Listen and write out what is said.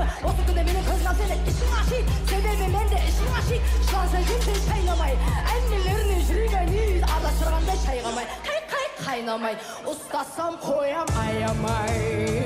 Осы күні менің көзім сені ішің аши себебі менде ішің аши жылансаң kimse шайнамай әңгімелеріне жүрегіне адастырғанда шайғамай қайнамай ұстасам қоям аямай